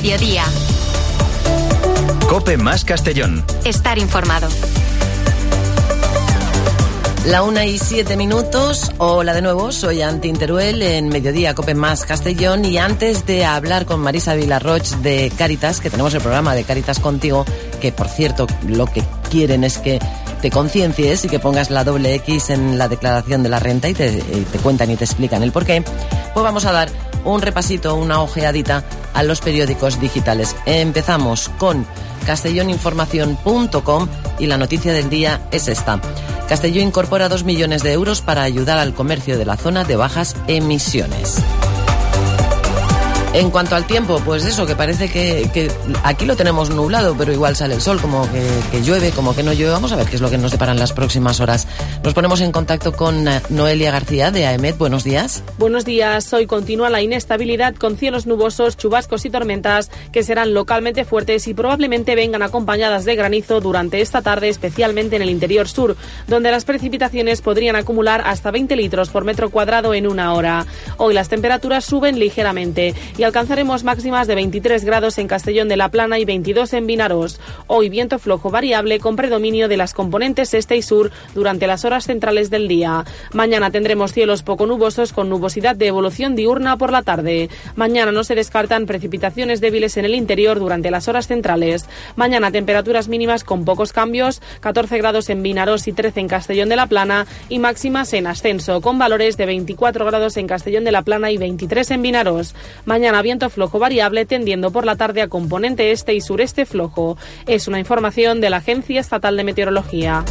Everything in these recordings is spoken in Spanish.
Mediodía. COPE más Castellón. Estar informado. La 1:07. Hola de nuevo, soy Antin Teruel en Mediodía COPE más Castellón, y antes de hablar con Marisa Vilarroch de Cáritas, que tenemos el programa de Cáritas Contigo, que por cierto lo que quieren es que te conciencies y que pongas la doble X en la declaración de la renta y te cuentan y te explican el porqué, pues vamos a dar un repasito, una ojeadita a los periódicos digitales. Empezamos con castelloninformación.com y la noticia del día es esta. Castelló incorpora 2 millones de euros para ayudar al comercio de la zona de bajas emisiones. En cuanto al tiempo, pues eso, que parece que aquí lo tenemos nublado, pero igual sale el sol, como que llueve, como que no llueve. Vamos a ver qué es lo que nos deparan las próximas horas. Nos ponemos en contacto con Noelia García de AEMET. Buenos días. Buenos días. Hoy continúa la inestabilidad con cielos nubosos, chubascos y tormentas que serán localmente fuertes y probablemente vengan acompañadas de granizo durante esta tarde, especialmente en el interior sur, donde las precipitaciones podrían acumular hasta 20 litros por metro cuadrado en una hora. Hoy las temperaturas suben ligeramente y alcanzaremos máximas de 23 grados en Castellón de la Plana y 22 en Vinarós. Hoy viento flojo variable con predominio de las componentes este y sur durante las horas centrales del día. Mañana tendremos cielos poco nubosos con nubosidad de evolución diurna por la tarde. Mañana no se descartan precipitaciones débiles en el interior durante las horas centrales. Mañana temperaturas mínimas con pocos cambios, 14 grados en Vinarós y 13 en Castellón de la Plana, y máximas en ascenso con valores de 24 grados en Castellón de la Plana y 23 en Vinarós. Mañana viento flojo variable tendiendo por la tarde a componente este y sureste flojo. Es una información de la Agencia Estatal de Meteorología.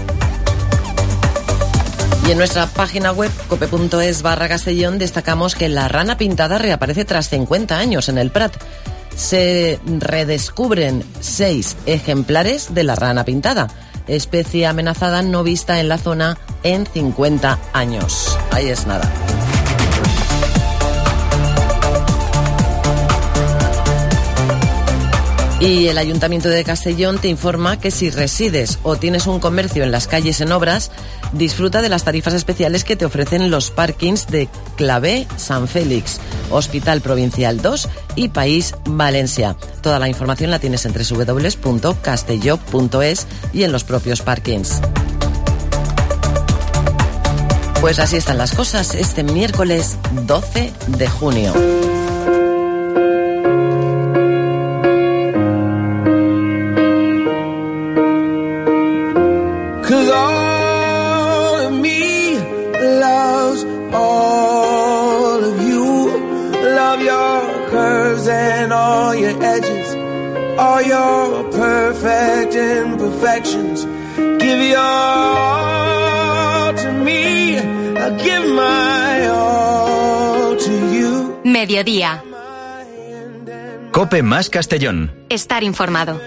Y en nuestra página web cope.es/Castellón destacamos que la rana pintada reaparece tras 50 años en el Prat. Se redescubren 6 ejemplares de la rana pintada, especie amenazada no vista en la zona en 50 años. Ahí es nada. Y el Ayuntamiento de Castellón te informa que si resides o tienes un comercio en las calles en obras, disfruta de las tarifas especiales que te ofrecen los parkings de Clavé, San Félix, Hospital Provincial 2 y País Valencia. Toda la información la tienes en www.castelló.es y en los propios parkings. Pues así están las cosas este miércoles 12 de junio. All your perfect imperfections. Give your all to me. I'll give my all to you. Mediodía. COPE más Castellón. Estar informado.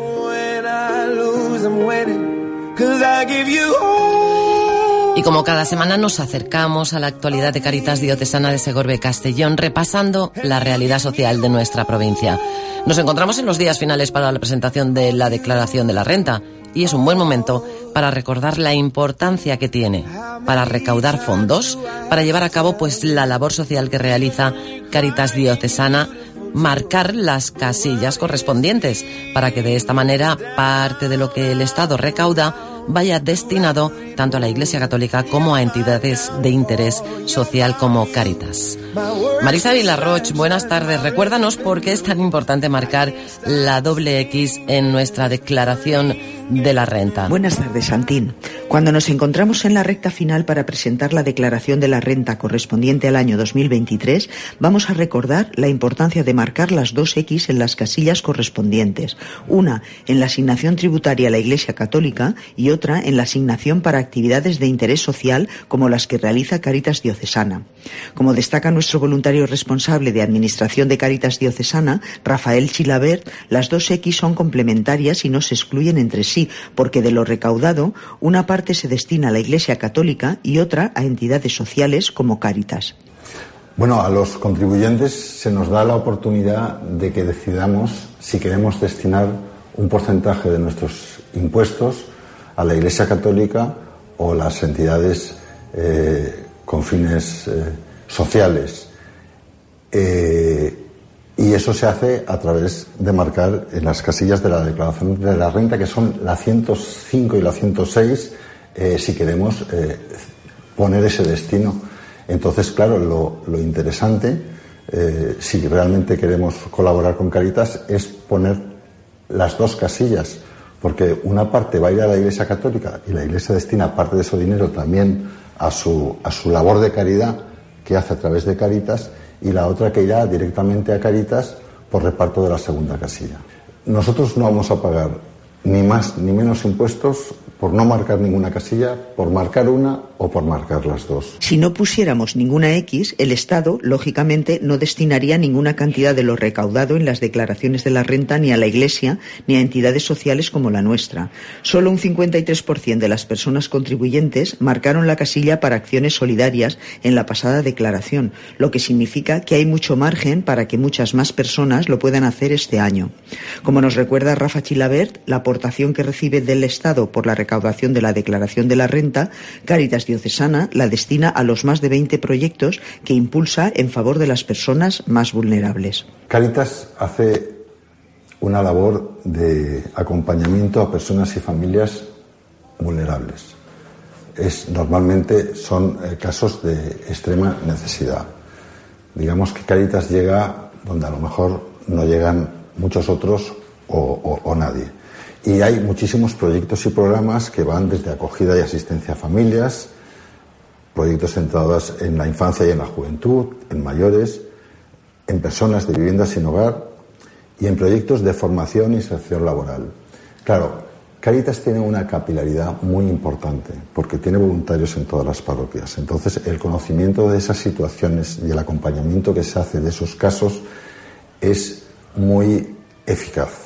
Y como cada semana nos acercamos a la actualidad de Cáritas Diocesana de Segorbe Castellón, repasando la realidad social de nuestra provincia. Nos encontramos en los días finales para la presentación de la declaración de la renta, y es un buen momento para recordar la importancia que tiene para recaudar fondos, para llevar a cabo pues la labor social que realiza Cáritas Diocesana, marcar las casillas correspondientes para que de esta manera parte de lo que el Estado recauda vaya destinado tanto a la Iglesia Católica como a entidades de interés social como Cáritas. Marisa Vilarroch, buenas tardes. Recuérdanos por qué es tan importante marcar la doble X en nuestra declaración de la renta. Buenas tardes, Santín. Cuando nos encontramos en la recta final para presentar la declaración de la renta correspondiente al año 2023, vamos a recordar la importancia de marcar las 2 X en las casillas correspondientes, una en la asignación tributaria a la Iglesia Católica y otra en la asignación para actividades de interés social como las que realiza Cáritas Diocesana. Como destaca nuestro voluntario responsable de Administración de Cáritas Diocesana, Rafael Chilabert, las 2 X son complementarias y no se excluyen entre sí, porque de lo recaudado, una parte se destina a la Iglesia Católica y otra a entidades sociales como Cáritas. Bueno, a los contribuyentes se nos da la oportunidad de que decidamos si queremos destinar un porcentaje de nuestros impuestos a la Iglesia Católica o las entidades con fines sociales. Y Y eso se hace a través de marcar en las casillas de la declaración de la renta, que son la 105 y la 106, si queremos poner ese destino. Entonces, claro, lo interesante, si realmente queremos colaborar con Cáritas, es poner las dos casillas, porque una parte va a ir a la Iglesia Católica y la Iglesia destina parte de su dinero también a su labor de caridad que hace a través de Cáritas, y la otra que irá directamente a Cáritas por reparto de la segunda casilla. Nosotros no vamos a pagar ni más ni menos impuestos por no marcar ninguna casilla, por marcar una o por marcar las dos. Si no pusiéramos ninguna X, el Estado, lógicamente, no destinaría ninguna cantidad de lo recaudado en las declaraciones de la renta ni a la Iglesia ni a entidades sociales como la nuestra. Solo un 53% de las personas contribuyentes marcaron la casilla para acciones solidarias en la pasada declaración, lo que significa que hay mucho margen para que muchas más personas lo puedan hacer este año. Como nos recuerda Rafa Chilabert, la aportación que recibe del Estado por la recaudación de la declaración de la renta, Cáritas Diocesana la destina a los más de 20 proyectos que impulsa en favor de las personas más vulnerables. Cáritas hace una labor de acompañamiento a personas y familias vulnerables. Normalmente son casos de extrema necesidad. Digamos que Cáritas llega donde a lo mejor no llegan muchos otros o nadie. Y hay muchísimos proyectos y programas que van desde acogida y asistencia a familias, proyectos centrados en la infancia y en la juventud, en mayores, en personas de viviendas sin hogar y en proyectos de formación e inserción laboral. Claro, Cáritas tiene una capilaridad muy importante porque tiene voluntarios en todas las parroquias. Entonces, el conocimiento de esas situaciones y el acompañamiento que se hace de esos casos es muy eficaz.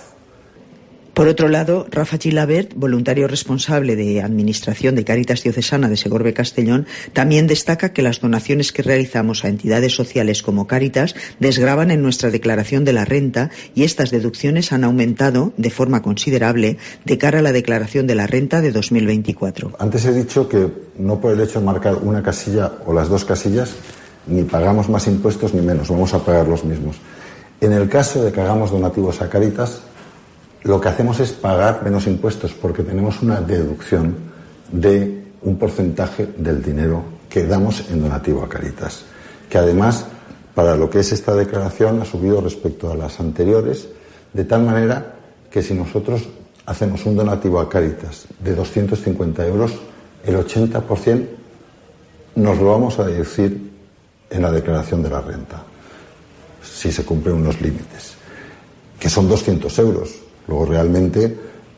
Por otro lado, Rafa Gilabert, voluntario responsable de Administración de Cáritas Diocesana de Segorbe Castellón, también destaca que las donaciones que realizamos a entidades sociales como Cáritas desgravan en nuestra declaración de la renta y estas deducciones han aumentado de forma considerable de cara a la declaración de la renta de 2024. Antes he dicho que no por el hecho de marcar una casilla o las dos casillas ni pagamos más impuestos ni menos, vamos a pagar los mismos. En el caso de que hagamos donativos a Cáritas, lo que hacemos es pagar menos impuestos porque tenemos una deducción de un porcentaje del dinero que damos en donativo a Cáritas, que además, para lo que es esta declaración, ha subido respecto a las anteriores, de tal manera que si nosotros hacemos un donativo a Cáritas de 250 euros, el 80% nos lo vamos a deducir en la declaración de la renta, si se cumplen unos límites, que son 200 euros. Luego realmente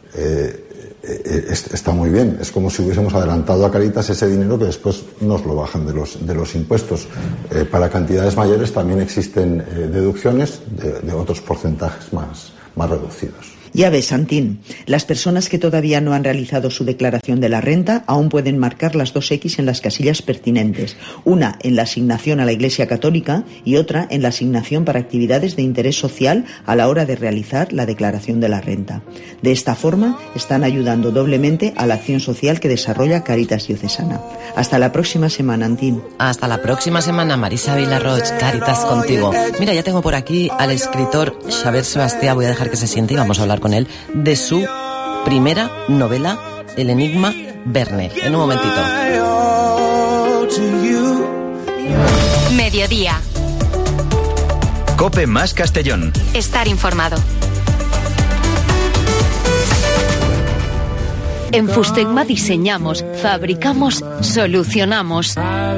está muy bien. Es como si hubiésemos adelantado a Cáritas ese dinero que después nos lo bajan de los impuestos. Para cantidades mayores también existen deducciones de otros porcentajes más reducidos. Ya ves, Santín, las personas que todavía no han realizado su declaración de la renta aún pueden marcar las dos X en las casillas pertinentes, una en la asignación a la Iglesia Católica y otra en la asignación para actividades de interés social a la hora de realizar la declaración de la renta. De esta forma, están ayudando doblemente a la acción social que desarrolla Cáritas Diocesana. Hasta la próxima semana, Antín. Hasta la próxima semana, Marisa Vilarroch, Cáritas contigo. Mira, ya tengo por aquí al escritor Xavier Sebastià, voy a dejar que se siente y vamos a hablar con él de su primera novela, El enigma Verne. En un momentito. Mediodía. COPE más Castellón. Estar informado. En Fustecma diseñamos, fabricamos, solucionamos.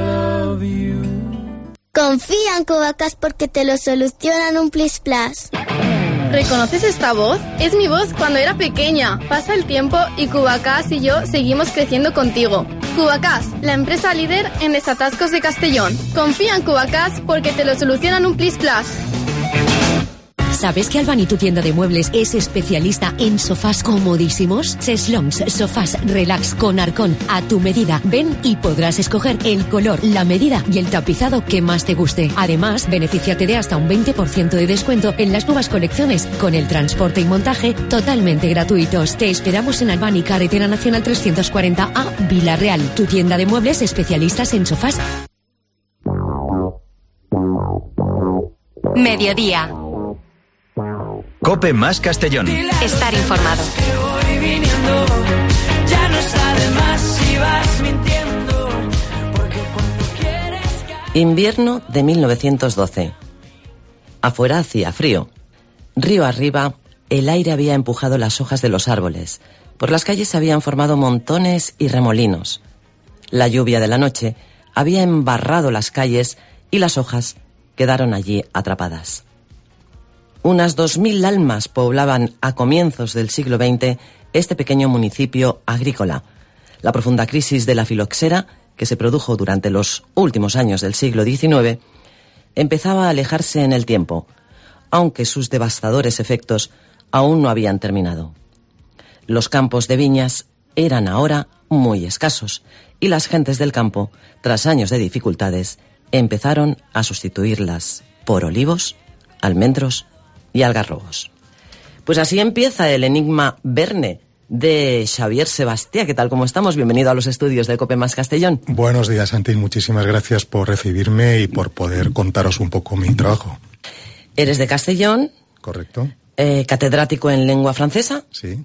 Confía en Cubacas porque te lo solucionan un plis plas. ¿Reconoces esta voz? Es mi voz cuando era pequeña. Pasa el tiempo y Cubacas y yo seguimos creciendo contigo. Cubacas, la empresa líder en desatascos de Castellón. Confía en Cubacas porque te lo solucionan un plis plas. ¿Sabes que Albany, tu tienda de muebles, es especialista en sofás comodísimos? Cheslongs, sofás relax con arcón a tu medida. Ven y podrás escoger el color, la medida y el tapizado que más te guste. Además, benefíciate de hasta un 20% de descuento en las nuevas colecciones con el transporte y montaje totalmente gratuitos. Te esperamos en Albany, Carretera Nacional 340A, Vila-real. Tu tienda de muebles especialistas en sofás. Mediodía. COPE más Castellón. Estar informado. Ya no está de más si vas mintiendo, porque cuando quieres... Invierno de 1912. Afuera hacía frío. Río arriba, el aire había empujado las hojas de los árboles. Por las calles se habían formado montones y remolinos. La lluvia de la noche había embarrado las calles y las hojas quedaron allí atrapadas. Unas 2000 almas poblaban a comienzos del siglo XX este pequeño municipio agrícola. La profunda crisis de la filoxera, que se produjo durante los últimos años del siglo XIX, empezaba a alejarse en el tiempo, aunque sus devastadores efectos aún no habían terminado. Los campos de viñas eran ahora muy escasos y las gentes del campo, tras años de dificultades, empezaron a sustituirlas por olivos, almendros y algarrobos. Pues así empieza el enigma Verne de Xavier Sebastià. ¿Qué tal? ¿Cómo estamos? Bienvenido a los estudios de COPE más Castellón. Buenos días, Santi. Muchísimas gracias por recibirme y por poder contaros un poco mi trabajo. Eres de Castellón. Correcto. Catedrático en lengua francesa. Sí.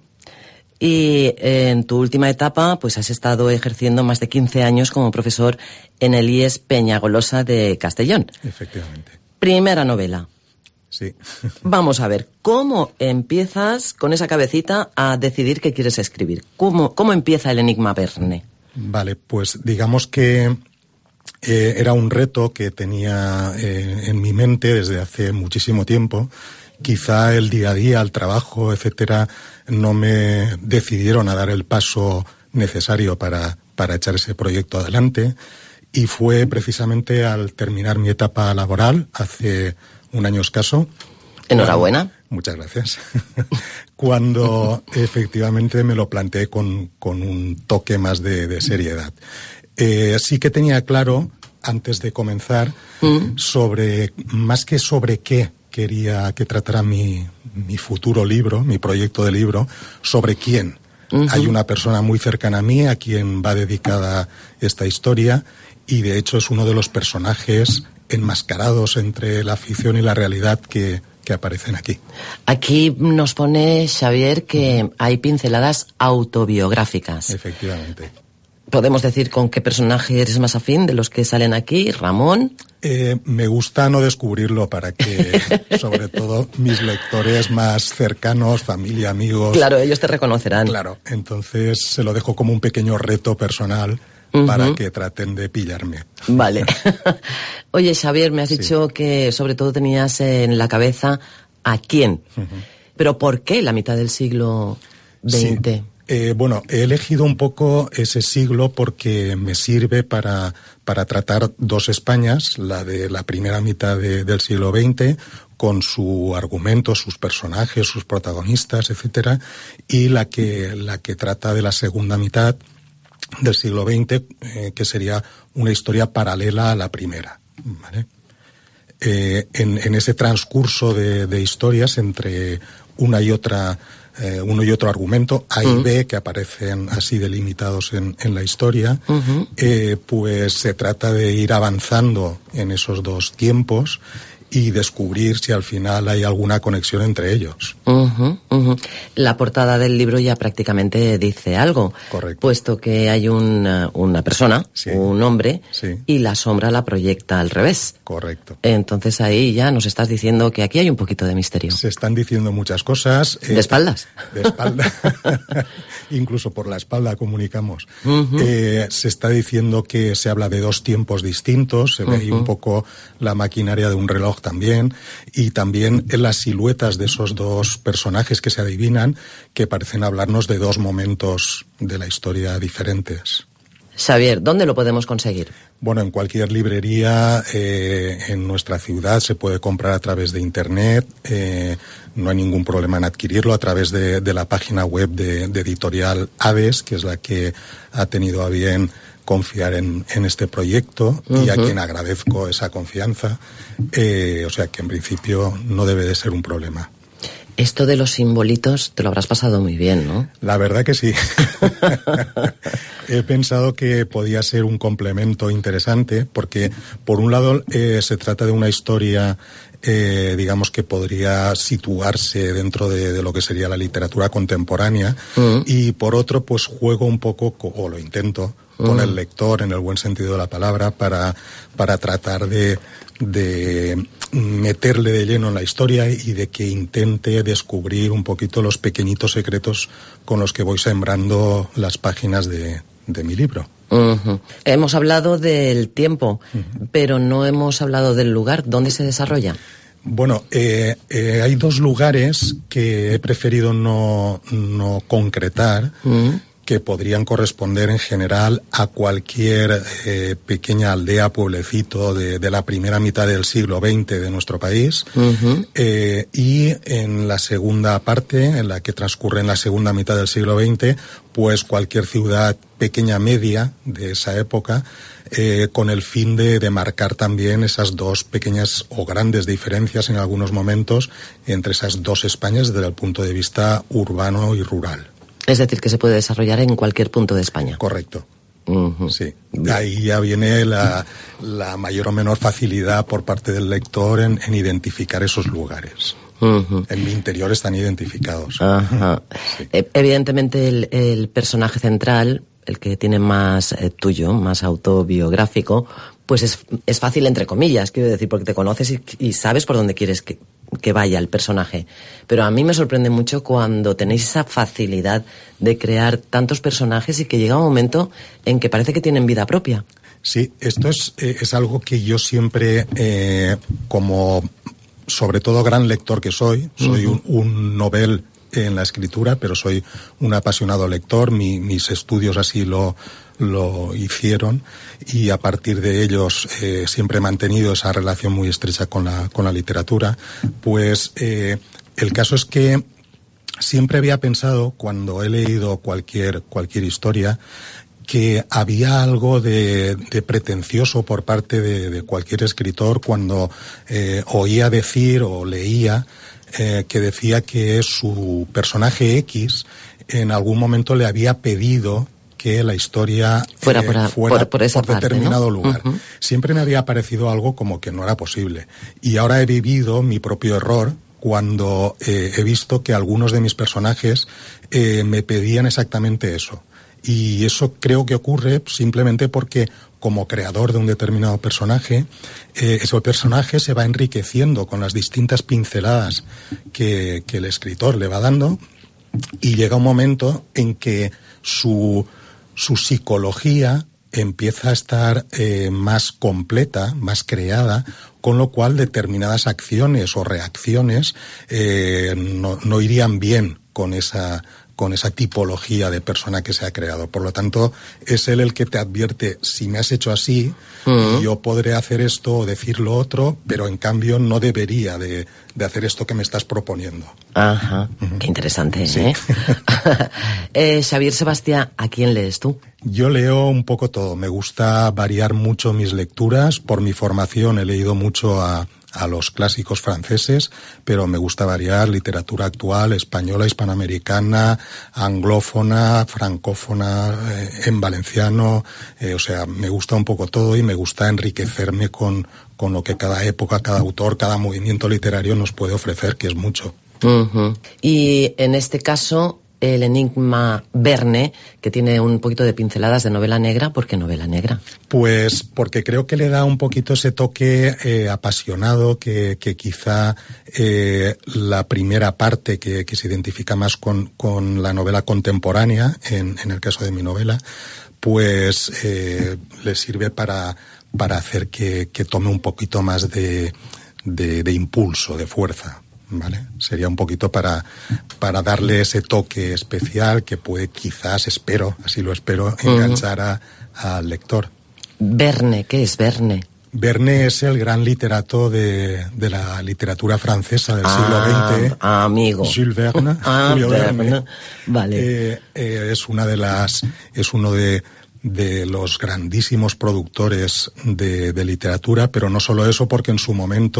Y en tu última etapa, pues has estado ejerciendo más de 15 años como profesor en el IES Peñagolosa de Castellón. Efectivamente. Primera novela. Sí. Vamos a ver, ¿cómo empiezas con esa cabecita a decidir qué quieres escribir? ¿Cómo empieza el enigma Verne? Vale, pues digamos que era un reto que tenía en mi mente desde hace muchísimo tiempo. Quizá el día a día, el trabajo, etcétera, no me decidieron a dar el paso necesario para echar ese proyecto adelante. Y fue precisamente al terminar mi etapa laboral, hace un año escaso. Enhorabuena. Muchas gracias. Cuando efectivamente me lo planteé con un toque más de seriedad. Sí que tenía claro, antes de comenzar, más que sobre qué quería que tratara mi futuro libro, mi proyecto de libro, sobre quién. Hay una persona muy cercana a mí a quien va dedicada esta historia y de hecho es uno de los personajes enmascarados entre la ficción y la realidad que aparecen aquí. Aquí nos pone Xavier que hay pinceladas autobiográficas. Efectivamente. ¿Podemos decir con qué personaje eres más afín de los que salen aquí? ¿Ramón? Me gusta no descubrirlo para que, sobre todo, mis lectores más cercanos, familia, amigos... Claro, ellos te reconocerán. Claro, entonces se lo dejo como un pequeño reto personal para que traten de pillarme. Vale. Oye, Xavier, me has dicho que sobre todo tenías en la cabeza a quién. ¿Pero por qué la mitad del siglo XX? Sí. Bueno, he elegido un poco ese siglo porque me sirve para tratar dos Españas, la de la primera mitad del siglo XX, con su argumento, sus personajes, sus protagonistas, etcétera, y la que trata de la segunda mitad del siglo XX, que sería una historia paralela a la primera, ¿vale? En ese transcurso de historias entre uno y otro argumento, A y B, que aparecen así delimitados en la historia, pues se trata de ir avanzando en esos dos tiempos y descubrir si al final hay alguna conexión entre ellos. La portada del libro ya prácticamente dice algo. Correcto. Puesto que hay una persona, un hombre, y la sombra la proyecta al revés. Correcto. Entonces ahí ya nos estás diciendo que aquí hay un poquito de misterio. Se están diciendo muchas cosas. ¿De espaldas? De espalda. Incluso por la espalda comunicamos. Se está diciendo que se habla de dos tiempos distintos. Se ve ahí un poco la maquinaria de un reloj también, y también en las siluetas de esos dos personajes que se adivinan, que parecen hablarnos de dos momentos de la historia diferentes. Xavier, ¿dónde lo podemos conseguir? Bueno, en cualquier librería en nuestra ciudad se puede comprar a través de internet, no hay ningún problema en adquirirlo a través de la página web de Editorial Hades, que es la que ha tenido a bien confiar en este proyecto y a quien agradezco esa confianza, o sea que en principio no debe de ser un problema. Esto de los simbolitos te lo habrás pasado muy bien, ¿no? La verdad que sí. He pensado que podía ser un complemento interesante porque, por un lado, se trata de una historia, digamos, que podría situarse dentro de lo que sería la literatura contemporánea, y por otro, pues juego un poco, o lo intento, con el lector, en el buen sentido de la palabra, para tratar de meterle de lleno en la historia y de que intente descubrir un poquito los pequeñitos secretos con los que voy sembrando las páginas de mi libro. Hemos hablado del tiempo, pero no hemos hablado del lugar. ¿Dónde se desarrolla? Bueno, hay dos lugares que he preferido no concretar, que podrían corresponder en general a cualquier pequeña aldea, pueblecito de la primera mitad del siglo XX de nuestro país. Y en la segunda parte, en la que transcurre en la segunda mitad del siglo XX, pues cualquier ciudad pequeña media de esa época, con el fin de marcar también esas dos pequeñas o grandes diferencias en algunos momentos entre esas dos Españas desde el punto de vista urbano y rural. Es decir, que se puede desarrollar en cualquier punto de España. Correcto. Sí. Ahí ya viene la mayor o menor facilidad por parte del lector en identificar esos lugares. En mi interior están identificados. Sí. Evidentemente el personaje central, el que tiene más tuyo, más autobiográfico, pues es fácil entre comillas, quiero decir, porque te conoces y sabes por dónde quieres que vaya el personaje. Pero a mí me sorprende mucho cuando tenéis esa facilidad de crear tantos personajes y que llega un momento en que parece que tienen vida propia. Sí, esto es algo que yo siempre, como sobre todo gran lector que soy un novel en la escritura, pero soy un apasionado lector, mis estudios así lo hicieron, y a partir de ellos siempre he mantenido esa relación muy estrecha con la literatura. Pues el caso es que siempre había pensado, cuando he leído cualquier historia, que había algo de pretencioso por parte de cualquier escritor cuando oía decir o leía que decía que su personaje X en algún momento le había pedido que la historia fuera por determinado lugar. Siempre me había parecido algo como que no era posible. Y ahora he vivido mi propio error cuando he visto que algunos de mis personajes me pedían exactamente eso. Y eso creo que ocurre simplemente porque, como creador de un determinado personaje, ese personaje se va enriqueciendo con las distintas pinceladas que el escritor le va dando, y llega un momento en que su psicología empieza a estar más completa, más creada, con lo cual determinadas acciones o reacciones no irían bien con esa tipología de persona que se ha creado. Por lo tanto, es él el que te advierte: si me has hecho así, yo podré hacer esto o decir lo otro, pero en cambio no debería de hacer esto que me estás proponiendo. Qué interesante, ¿eh? Xavier Sebastià, ¿a quién lees tú? Yo leo un poco todo. Me gusta variar mucho mis lecturas. Por mi formación he leído mucho a los clásicos franceses, pero me gusta variar: literatura actual, española, hispanoamericana, anglófona, francófona, en valenciano, o sea, me gusta un poco todo y me gusta enriquecerme con lo que cada época, cada autor, cada movimiento literario nos puede ofrecer, que es mucho. Y en este caso, el enigma Verne, que tiene un poquito de pinceladas de novela negra. ¿Por qué novela negra? Pues porque creo que le da un poquito ese toque apasionado que quizá la primera parte que se identifica más con la novela contemporánea, en el caso de mi novela, pues le sirve para hacer que tome un poquito más de impulso, de fuerza. ¿Vale? Sería un poquito para darle ese toque especial que puede, quizás, así lo espero, enganchar al lector. Verne, ¿qué es Verne? Verne es el gran literato de la literatura francesa del siglo XX. Amigo. Jules Verne. Julio Verne. Vale. Es uno de los grandísimos productores de literatura, pero no solo eso, porque en su momento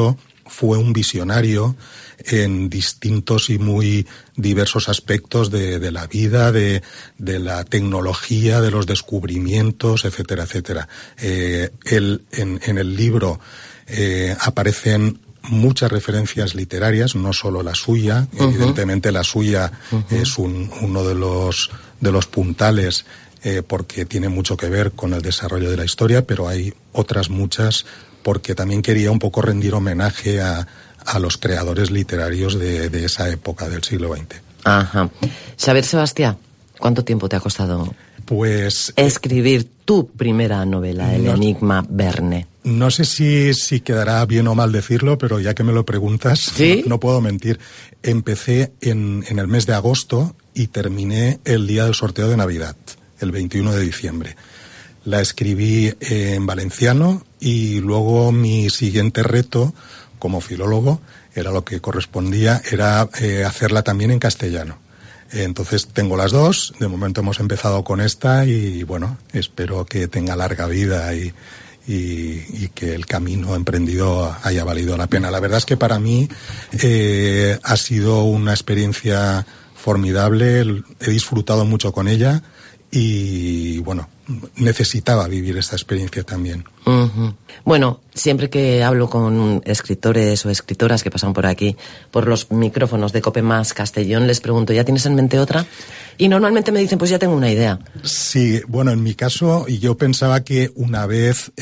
fue un visionario en distintos y muy diversos aspectos de la vida, de la tecnología, de los descubrimientos, etcétera, etcétera. En el libro aparecen muchas referencias literarias, no solo la suya. Evidentemente la suya es uno de los puntales, porque tiene mucho que ver con el desarrollo de la historia, pero hay otras muchas porque también quería un poco rendir homenaje a los creadores literarios de esa época del siglo XX. Ajá. Xavier Sebastià, ¿cuánto tiempo te ha costado escribir tu primera novela, El Enigma Verne? No sé si quedará bien o mal decirlo, pero ya que me lo preguntas, ¿sí? No puedo mentir. Empecé en el mes de agosto y terminé el día del sorteo de Navidad, el 21 de diciembre. La escribí en valenciano y luego mi siguiente reto como filólogo, era lo que correspondía, era hacerla también en castellano. Entonces tengo las dos, de momento hemos empezado con esta y bueno, espero que tenga larga vida y que el camino emprendido haya valido la pena. La verdad es que para mí ha sido una experiencia formidable, he disfrutado mucho con ella y bueno, necesitaba vivir esta experiencia también. Bueno, siempre que hablo con escritores o escritoras que pasan por aquí, por los micrófonos de COPE Más Castellón, les pregunto, ¿ya tienes en mente otra? Y normalmente me dicen, pues ya tengo una idea. Sí, bueno, en mi caso, yo pensaba que una vez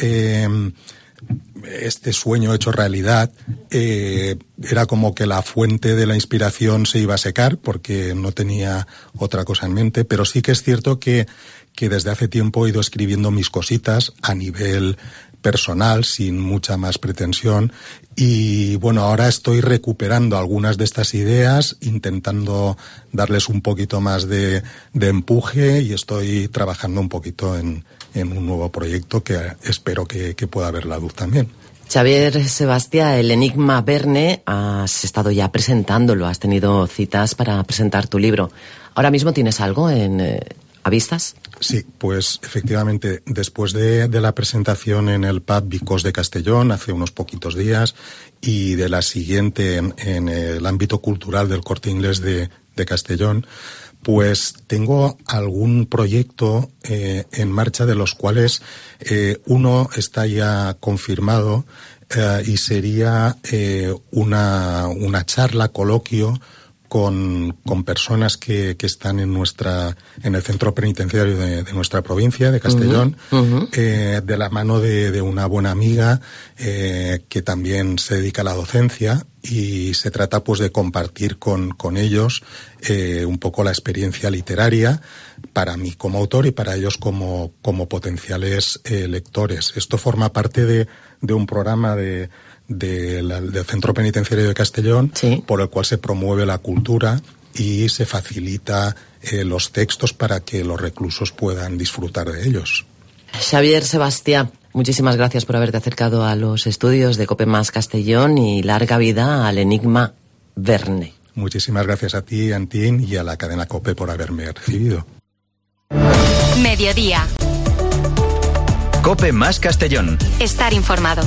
este sueño hecho realidad, era como que la fuente de la inspiración se iba a secar porque no tenía otra cosa en mente, pero sí que es cierto que desde hace tiempo he ido escribiendo mis cositas a nivel personal, sin mucha más pretensión, y bueno, ahora estoy recuperando algunas de estas ideas, intentando darles un poquito más de empuje, y estoy trabajando un poquito en un nuevo proyecto que espero que pueda ver la luz también. Xavier Sebastià, El Enigma Verne, has estado ya presentándolo, has tenido citas para presentar tu libro. ¿Ahora mismo tienes algo a vistas? Sí, pues efectivamente, después de la presentación en el pub Vicós de Castellón hace unos poquitos días y de la siguiente en el ámbito cultural del Corte Inglés de Castellón, pues tengo algún proyecto en marcha, de los cuales uno está ya confirmado y sería una charla, coloquio con personas que están en el centro penitenciario de nuestra provincia, de Castellón, de la mano de una buena amiga que también se dedica a la docencia, y se trata pues de compartir con ellos un poco la experiencia literaria para mí como autor y para ellos como potenciales lectores. Esto forma parte de un programa del Centro Penitenciario de Castellón, sí, por el cual se promueve la cultura y se facilita los textos para que los reclusos puedan disfrutar de ellos. Xavier Sebastià, muchísimas gracias por haberte acercado a los estudios de COPE Más Castellón, y larga vida al Enigma Verne. Muchísimas gracias a ti, Antín, y a la cadena COPE por haberme recibido. Mediodía. COPE Más Castellón. Estar informado.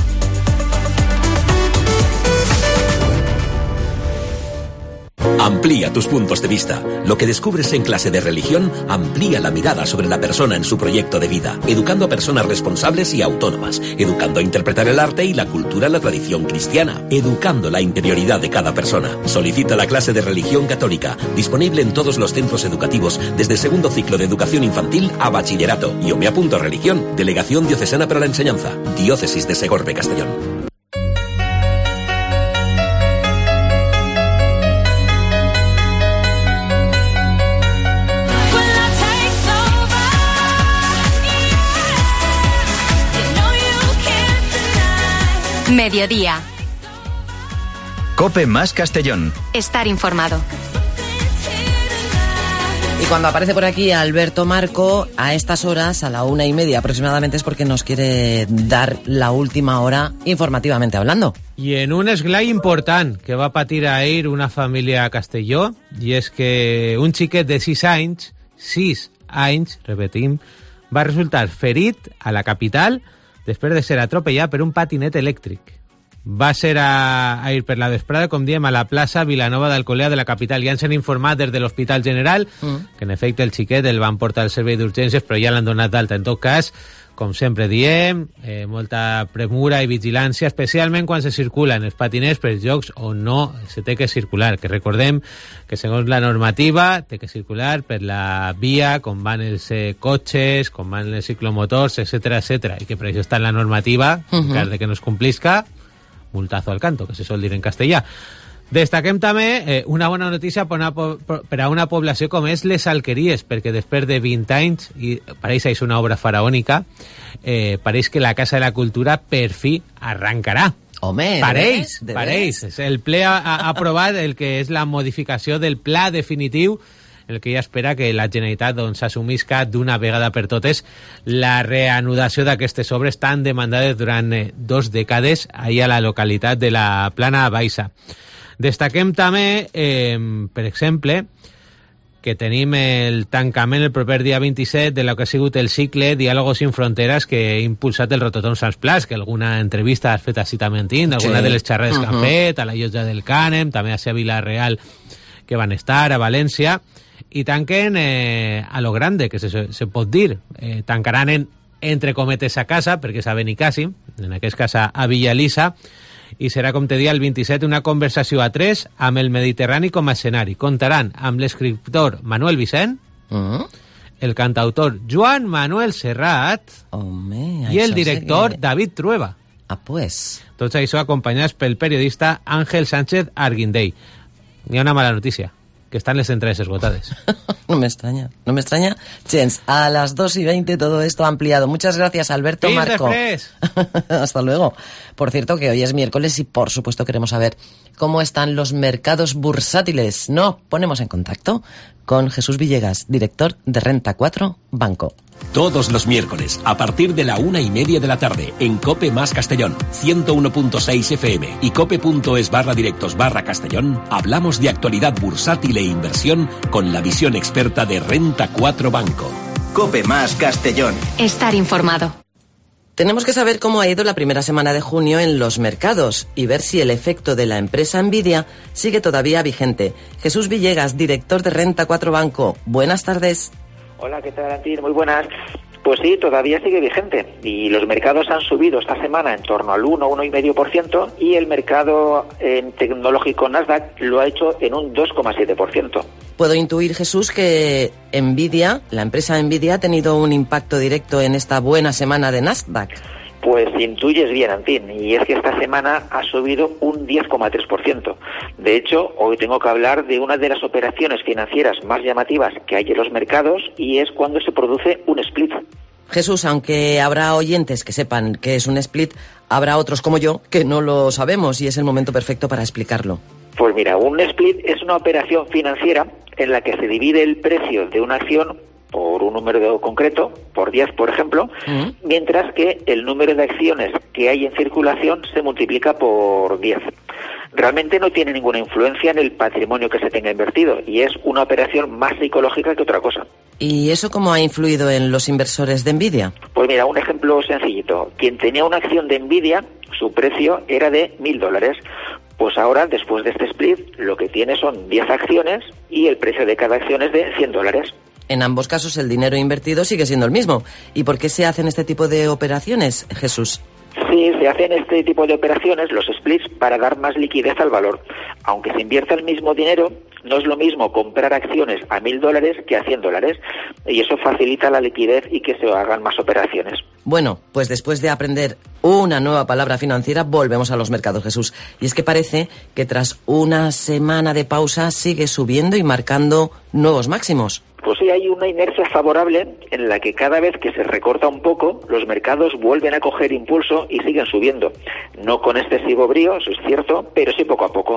Amplía tus puntos de vista. Lo que descubres en clase de religión amplía la mirada sobre la persona en su proyecto de vida, educando a personas responsables y autónomas, educando a interpretar el arte y la cultura en la tradición cristiana, educando la interioridad de cada persona. Solicita la clase de religión católica, disponible en todos los centros educativos, desde segundo ciclo de educación infantil a bachillerato. Yo me apunto a religión. Delegación Diocesana para la Enseñanza. Diócesis de Segorbe Castellón. Mediodía. COPE Más Castellón. Estar informado. Y cuando aparece por aquí Alberto Marco, a estas horas, a la 1:30 aproximadamente, es porque nos quiere dar la última hora informativamente hablando. I en un esglai important que va patir ahir una família a Castelló, i és que un xiquet de 6 anys, repetim, va resultar ferit a la capital després de ser atropellat per un patinet elèctric. va a ser a ir per la vesprada, com diem, a la plaça Vilanova d'Alcolea de la capital. Ja ens han informat des de l'Hospital General que en efecte el xiquet el van portar al servei d'urgències, però ja l'han donat d'alta. En tot cas, com sempre diem, molta premura i vigilància, especialment quan se circulen els patiners per llocs on no se té que circular, que recordem que segons la normativa té que circular per la via com van els cotxes, com van els ciclomotors, etc, i que per això està en la normativa, en cas de que no es complisca, multazo al canto, que se sol dir en castellà. Destaquem també una bona notícia per a una població com és les Alqueries, perquè després de 20 anys, i pareix que és una obra faraònica, pareix que la Casa de la Cultura per fi arrancarà. Home, pareix. El ple ha aprovat el que és la modificació del pla definitiu, el que ja espera que la Generalitat assumisca d'una vegada per totes la reanudació d'aquestes obres tan demandades durant 2 dècades allà a la localitat de la Plana Baixa. Destaquem també, per exemple, que tenim el tancament el proper dia 27 de lo que ha sigut el cicle Diàlogos sin Fronteres que ha impulsat el Rototom Sants Plas, que alguna entrevista has fet així també alguna de les xerrades que han fet, a la Llotja del Cànem, també a Vila-real, que van estar a València, i tanquen a lo grande, que se pot dir. Tancaran entre cometes a casa, perquè és a Benicàssim, en aquest cas a Villalisa, i serà, com te dia, el 27 una conversació a 3 amb el Mediterrani com a escenari. Contaran amb l'escriptor Manuel Vicent, el cantautor Joan Manuel Serrat i el director David Trueba. Pues. Tots això acompanyats pel periodista Ángel Sánchez Arguindey. Hi ha una mala notícia, que están las entradas esgotadas. No me extraña. Gens, a las 2:20 todo esto ampliado. Muchas gracias, Alberto Marco. Hasta luego. Por cierto, que hoy es miércoles y por supuesto queremos saber cómo están los mercados bursátiles. Nos ponemos en contacto con Jesús Villegas, director de Renta 4 Banco. Todos los miércoles, a partir de la 1:30 de la tarde, en COPE más Castellón, 101.6 FM y cope.es/directos/Castellón, hablamos de actualidad bursátil e inversión con la visión experta de Renta 4 Banco. COPE más Castellón. Estar informado. Tenemos que saber cómo ha ido la primera semana de junio en los mercados y ver si el efecto de la empresa Nvidia sigue todavía vigente. Jesús Villegas, director de Renta 4 Banco. Buenas tardes. Hola, ¿qué tal, Antín? Muy buenas. Pues sí, todavía sigue vigente y los mercados han subido esta semana en torno al 1,5% y el mercado tecnológico Nasdaq lo ha hecho en un 2,7%. Puedo intuir, Jesús, que Nvidia, la empresa Nvidia, ha tenido un impacto directo en esta buena semana de Nasdaq. Pues intuyes bien, Antín, y es que esta semana ha subido un 10,3%. De hecho, hoy tengo que hablar de una de las operaciones financieras más llamativas que hay en los mercados y es cuando se produce un split. Jesús, aunque habrá oyentes que sepan que es un split, habrá otros como yo que no lo sabemos y es el momento perfecto para explicarlo. Pues mira, un split es una operación financiera en la que se divide el precio de una acción por un número concreto, por 10 por ejemplo, mientras que el número de acciones que hay en circulación se multiplica por 10. Realmente no tiene ninguna influencia en el patrimonio que se tenga invertido y es una operación más psicológica que otra cosa. ¿Y eso cómo ha influido en los inversores de Nvidia? Pues mira, un ejemplo sencillito. Quien tenía una acción de Nvidia, su precio era de $1.000. Pues ahora, después de este split, lo que tiene son 10 acciones y el precio de cada acción es de $100. En ambos casos el dinero invertido sigue siendo el mismo. ¿Y por qué se hacen este tipo de operaciones, Jesús? Sí, se hacen este tipo de operaciones, los splits, para dar más liquidez al valor. Aunque se invierta el mismo dinero, no es lo mismo comprar acciones a $1.000 que a $100, y eso facilita la liquidez y que se hagan más operaciones. Bueno, pues después de aprender una nueva palabra financiera, volvemos a los mercados, Jesús. Y es que parece que tras una semana de pausa sigue subiendo y marcando nuevos máximos. Pues sí, hay una inercia favorable en la que cada vez que se recorta un poco, los mercados vuelven a coger impulso y siguen subiendo. No con excesivo brío, eso es cierto, pero sí poco a poco.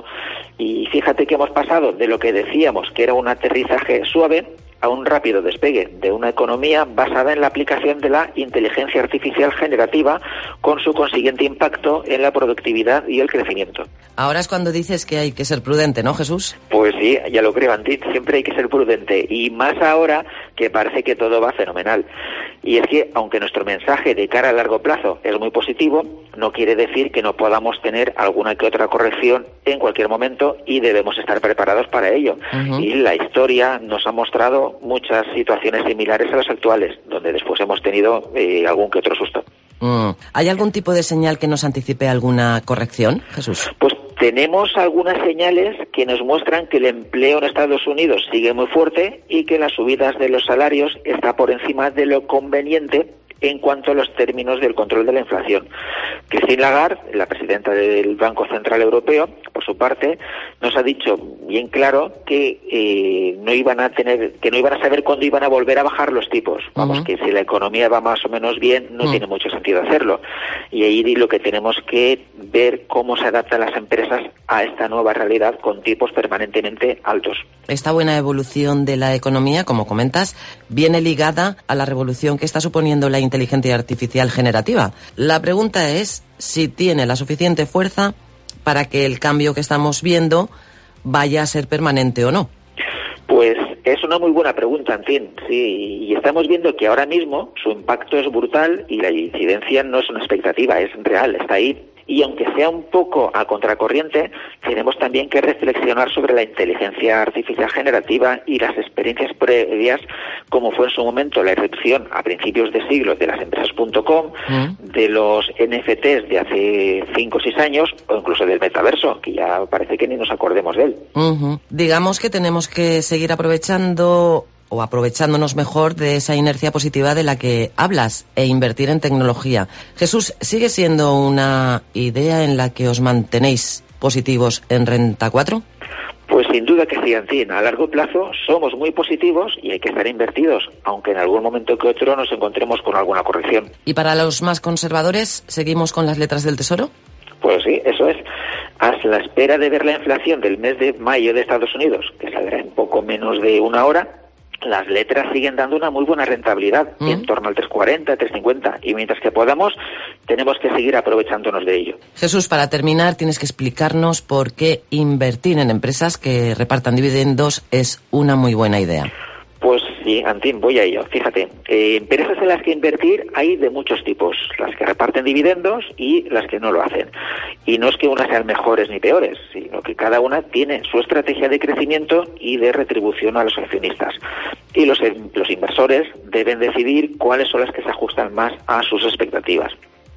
Y fíjate que hemos pasado de lo que decíamos que era un aterrizaje suave a un rápido despegue de una economía basada en la aplicación de la inteligencia artificial generativa con su consiguiente impacto en la productividad y el crecimiento. Ahora es cuando dices que hay que ser prudente, ¿no, Jesús? Pues sí, ya lo creo, Antit, siempre hay que ser prudente y más ahora que parece que todo va fenomenal. Y es que, aunque nuestro mensaje de cara a largo plazo es muy positivo, no quiere decir que no podamos tener alguna que otra corrección en cualquier momento y debemos estar preparados para ello. Y la historia nos ha mostrado muchas situaciones similares a las actuales, donde después hemos tenido algún que otro susto. ¿Hay algún tipo de señal que nos anticipe alguna corrección, Jesús? Pues tenemos algunas señales que nos muestran que el empleo en Estados Unidos sigue muy fuerte y que las subidas de los salarios está por encima de lo conveniente en cuanto a los términos del control de la inflación. Christine Lagarde, la presidenta del Banco Central Europeo, por su parte, nos ha dicho bien claro que no iban a saber cuándo iban a volver a bajar los tipos. Vamos, que si la economía va más o menos bien, no tiene mucho sentido hacerlo. Y ahí lo que tenemos que ver cómo se adaptan las empresas a esta nueva realidad con tipos permanentemente altos. Esta buena evolución de la economía, como comentas, viene ligada a la revolución que está suponiendo la inteligencia artificial generativa. La pregunta es si tiene la suficiente fuerza para que el cambio que estamos viendo vaya a ser permanente o no. Pues es una muy buena pregunta, Antín. Sí, y estamos viendo que ahora mismo su impacto es brutal y la incidencia no es una expectativa, es real, está ahí. Y aunque sea un poco a contracorriente, tenemos también que reflexionar sobre la inteligencia artificial generativa y las experiencias previas, como fue en su momento la irrupción a principios de siglo de las empresas .com, de los NFTs de hace 5 o 6 años, o incluso del metaverso, que ya parece que ni nos acordemos de él. Digamos que tenemos que seguir aprovechándonos mejor de esa inercia positiva de la que hablas e invertir en tecnología. Jesús, ¿sigue siendo una idea en la que os mantenéis positivos en Renta 4? Pues sin duda que sí, Antín. A largo plazo somos muy positivos y hay que estar invertidos, aunque en algún momento que otro nos encontremos con alguna corrección. ¿Y para los más conservadores, seguimos con las letras del Tesoro? Pues sí, eso es. A la espera de ver la inflación del mes de mayo de Estados Unidos, que saldrá en poco menos de una hora, las letras siguen dando una muy buena rentabilidad, en torno al 3,40, 3,50, y mientras que podamos, tenemos que seguir aprovechándonos de ello. Jesús, para terminar, tienes que explicarnos por qué invertir en empresas que repartan dividendos es una muy buena idea. Pues sí, Antín, voy a ello. Fíjate, empresas en las que invertir hay de muchos tipos, las que reparten dividendos y las que no lo hacen. Y no es que unas sean mejores ni peores, sino que cada una tiene su estrategia de crecimiento y de retribución a los accionistas. Y los inversores deben decidir cuáles son las que se ajustan más a sus expectativas.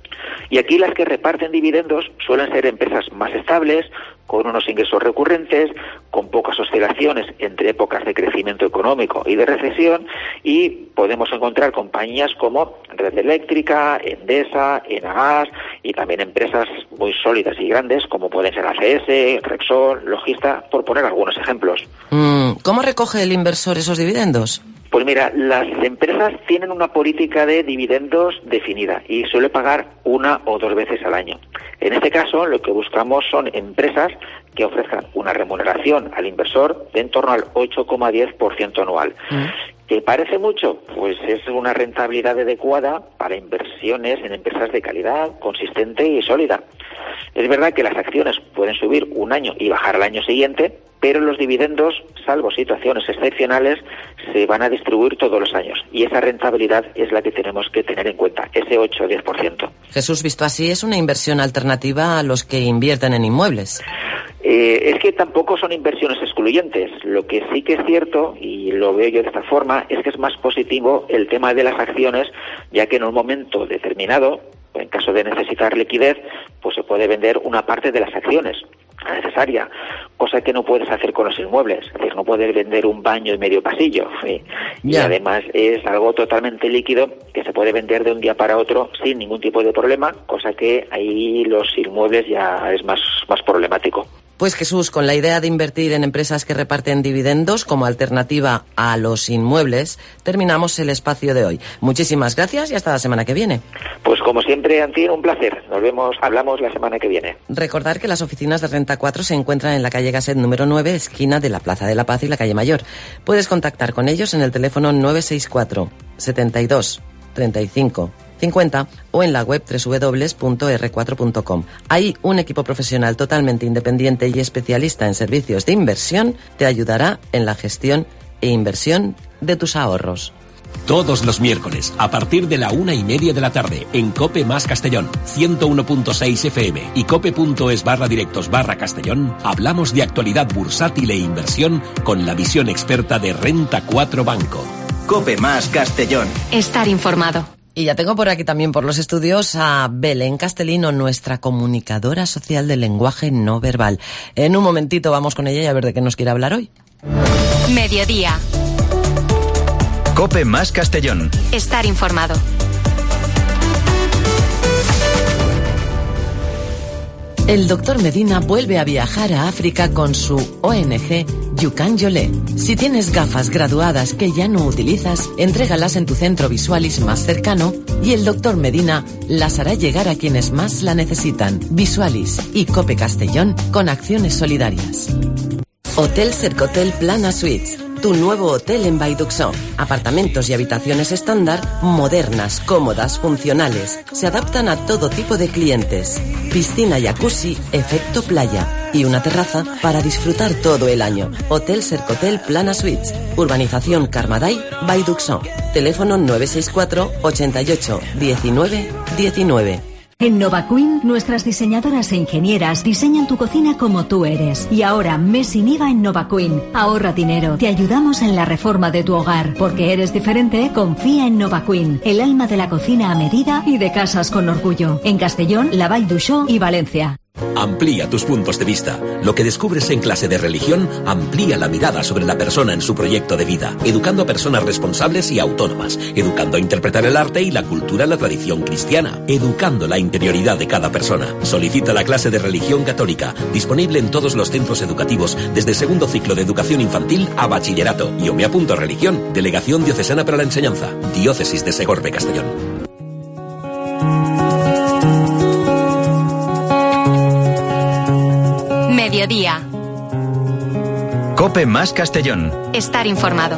Y aquí las que reparten dividendos suelen ser empresas más estables, con unos ingresos recurrentes, con pocas oscilaciones entre épocas de crecimiento económico y de recesión, y podemos encontrar compañías como Red Eléctrica, Endesa, Enagas, y también empresas muy sólidas y grandes como pueden ser ACS, Repsol, Logista, por poner algunos ejemplos. ¿Cómo recoge el inversor esos dividendos? Pues mira, las empresas tienen una política de dividendos definida y suele pagar 1 o 2 veces al año. En este caso, lo que buscamos son empresas que ofrezcan una remuneración al inversor de en torno al 8,10% anual. ¿Te parece mucho? Pues es una rentabilidad adecuada para inversiones en empresas de calidad, consistente y sólida. Es verdad que las acciones pueden subir un año y bajar al año siguiente, pero los dividendos, salvo situaciones excepcionales, se van a distribuir todos los años. Y esa rentabilidad es la que tenemos que tener en cuenta, ese 8 o 10%. Jesús, visto así, es una inversión alternativa a los que invierten en inmuebles. Es que tampoco son inversiones excluyentes. Lo que sí que es cierto, y lo veo yo de esta forma, es que es más positivo el tema de las acciones, ya que en un momento determinado, en caso de necesitar liquidez, pues se puede vender una parte de las acciones necesaria, cosa que no puedes hacer con los inmuebles. Es decir, no puedes vender un baño y medio pasillo, ¿sí? Y además es algo totalmente líquido que se puede vender de un día para otro sin ningún tipo de problema, cosa que ahí los inmuebles ya es más problemático. Pues Jesús, con la idea de invertir en empresas que reparten dividendos como alternativa a los inmuebles, terminamos el espacio de hoy. Muchísimas gracias y hasta la semana que viene. Pues como siempre, Antín, un placer. Hablamos la semana que viene. Recordar que las oficinas de Renta 4 se encuentran en la calle Gasset número 9, esquina de la Plaza de la Paz y la calle Mayor. Puedes contactar con ellos en el teléfono 964 72 35 50 o en la web www.r4.com. Ahí un equipo profesional totalmente independiente y especialista en servicios de inversión te ayudará en la gestión e inversión de tus ahorros. Todos los miércoles, a partir de la 1:30 de la tarde, en COPE más Castellón, 101.6 FM y cope.es/directos/Castellón, hablamos de actualidad bursátil e inversión con la visión experta de Renta 4 Banco. COPE más Castellón. Estar informado. Y ya tengo por aquí también por los estudios a Belén Castellino, nuestra comunicadora social del lenguaje no verbal. En un momentito vamos con ella y a ver de qué nos quiere hablar hoy. Mediodía. COPE más Castellón. Estar informado. El doctor Medina vuelve a viajar a África con su ONG Yukan Yole. Si tienes gafas graduadas que ya no utilizas, entrégalas en tu centro Visualis más cercano y el doctor Medina las hará llegar a quienes más la necesitan. Visualis y COPE Castellón con acciones solidarias. Hotel Cercotel Plana Suites, tu nuevo hotel en Baiduxó. Apartamentos y habitaciones estándar, modernas, cómodas, funcionales. Se adaptan a todo tipo de clientes. Piscina jacuzzi, efecto playa. Y una terraza para disfrutar todo el año. Hotel Cercotel Plana Suites. Urbanización Carmaday, Baiduxó. Teléfono 964 88 19 19. En Novaqueen, nuestras diseñadoras e ingenieras diseñan tu cocina como tú eres. Y ahora, mes sin IVA en Novaqueen. Ahorra dinero, te ayudamos en la reforma de tu hogar. Porque eres diferente, confía en Novaqueen, el alma de la cocina a medida y de casas con orgullo. En Castellón, La Vall d'Uixó y Valencia. Amplía tus puntos de vista. Lo que descubres en clase de religión amplía la mirada sobre la persona en su proyecto de vida, educando a personas responsables y autónomas, educando a interpretar el arte y la cultura en la tradición cristiana, educando la interioridad de cada persona. Solicita la clase de religión católica, disponible en todos los centros educativos, desde segundo ciclo de educación infantil a bachillerato. Yo me apunto a religión. Delegación Diocesana para la Enseñanza. Diócesis de Segorbe, Castellón. Mediodía. COPE más Castellón. Estar informado.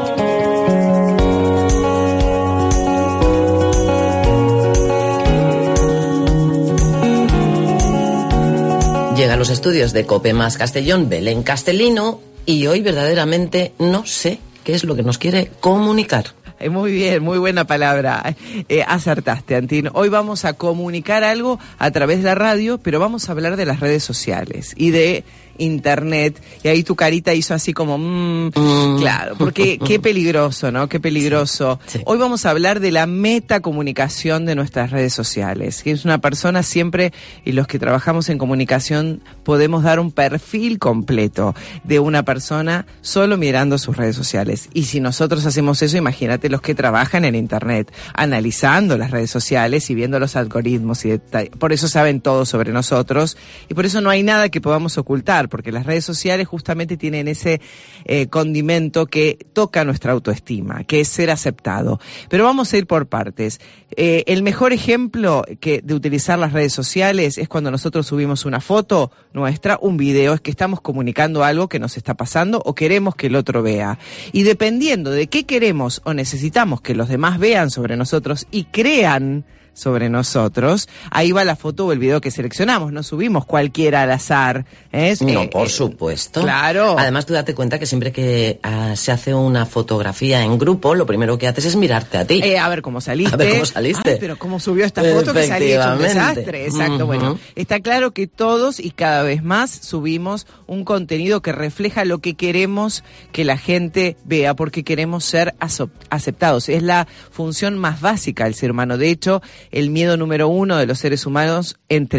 Llega a los estudios de COPE más Castellón Belén Castellino y hoy verdaderamente no sé qué es lo que nos quiere comunicar. Muy bien, muy buena palabra. Acertaste, Antín. Hoy vamos a comunicar algo a través de la radio, pero vamos a hablar de las redes sociales y de Internet. Y ahí tu carita hizo así como, claro, porque qué peligroso, ¿no? Qué peligroso. Sí. Hoy vamos a hablar de la metacomunicación de nuestras redes sociales. Que es una persona siempre, y los que trabajamos en comunicación podemos dar un perfil completo de una persona solo mirando sus redes sociales. Y si nosotros hacemos eso, imagínate los que trabajan en Internet, analizando las redes sociales y viendo los algoritmos y por eso saben todo sobre nosotros y por eso no hay nada que podamos ocultar, porque las redes sociales justamente tienen ese condimento que toca nuestra autoestima, que es ser aceptado. Pero vamos a ir por partes. El mejor ejemplo de utilizar las redes sociales es cuando nosotros subimos una foto nuestra, un video, es que estamos comunicando algo que nos está pasando o queremos que el otro vea. Y dependiendo de qué queremos o necesitamos que los demás vean sobre nosotros y crean sobre nosotros, ahí va la foto o el video que seleccionamos, no subimos cualquiera al azar. No, por supuesto. Claro. Además, tú date cuenta que siempre que se hace una fotografía en grupo, lo primero que haces es mirarte a ti. A ver cómo saliste. A ver cómo saliste. Ay, pero cómo subió esta foto que salía hecho un desastre. Exacto, bueno. Está claro que todos y cada vez más subimos un contenido que refleja lo que queremos que la gente vea, porque queremos ser aceptados. Es la función más básica del ser humano. De hecho, el miedo número uno de los seres humanos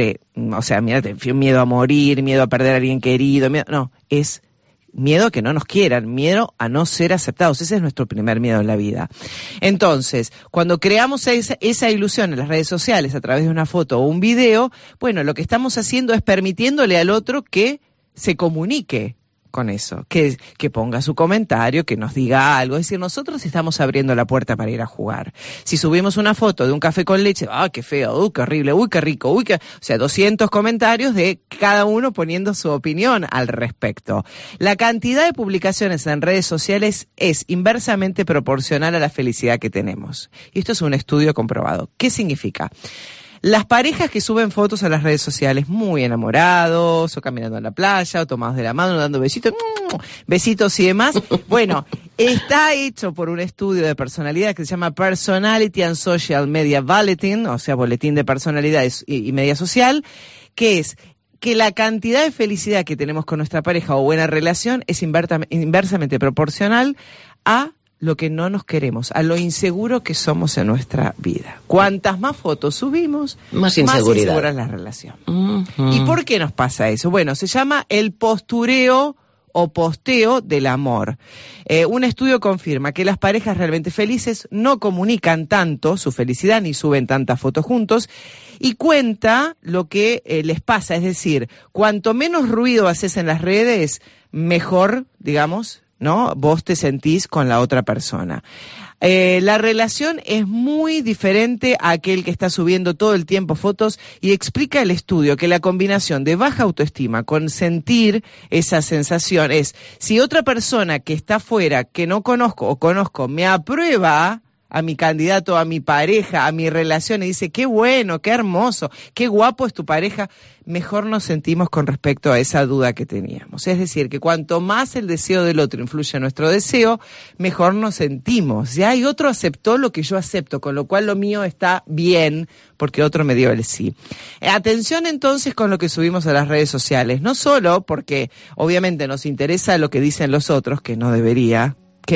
miedo a morir, miedo a perder a alguien querido, es miedo a que no nos quieran, miedo a no ser aceptados. Ese es nuestro primer miedo en la vida. Entonces, cuando creamos esa ilusión en las redes sociales a través de una foto o un video, bueno, lo que estamos haciendo es permitiéndole al otro que se comunique con eso, que ponga su comentario, que nos diga algo. Es decir, nosotros estamos abriendo la puerta para ir a jugar. Si subimos una foto de un café con leche, qué feo, qué horrible, qué rico, o sea, 200 comentarios de cada uno poniendo su opinión al respecto. La cantidad de publicaciones en redes sociales es inversamente proporcional a la felicidad que tenemos. Y esto es un estudio comprobado. ¿Qué significa? Las parejas que suben fotos a las redes sociales muy enamorados, o caminando en la playa, o tomados de la mano, dando besitos y demás. Bueno, está hecho por un estudio de personalidad que se llama Personality and Social Media Bulletin, o sea, boletín de personalidad y media social, que es que la cantidad de felicidad que tenemos con nuestra pareja o buena relación es inversamente proporcional a lo que no nos queremos, a lo inseguro que somos en nuestra vida. Cuantas más fotos subimos, más inseguridad. Insegura es la relación. ¿Y por qué nos pasa eso? Bueno, se llama el postureo o posteo del amor. Un estudio confirma que las parejas realmente felices no comunican tanto su felicidad ni suben tantas fotos juntos, y cuenta lo que les pasa, es decir, cuanto menos ruido haces en las redes, mejor, digamos, ¿no? Vos te sentís con la otra persona. La relación es muy diferente a aquel que está subiendo todo el tiempo fotos, y explica el estudio que la combinación de baja autoestima con sentir esa sensación es, si otra persona que está fuera, que no conozco o conozco, me aprueba a mi candidato, a mi pareja, a mi relación, y dice, qué bueno, qué hermoso, qué guapo es tu pareja, mejor nos sentimos con respecto a esa duda que teníamos. Es decir, que cuanto más el deseo del otro influye en nuestro deseo, mejor nos sentimos. Ya, y otro aceptó lo que yo acepto, con lo cual lo mío está bien, porque otro me dio el sí. Atención entonces con lo que subimos a las redes sociales, no solo porque obviamente nos interesa lo que dicen los otros, que no debería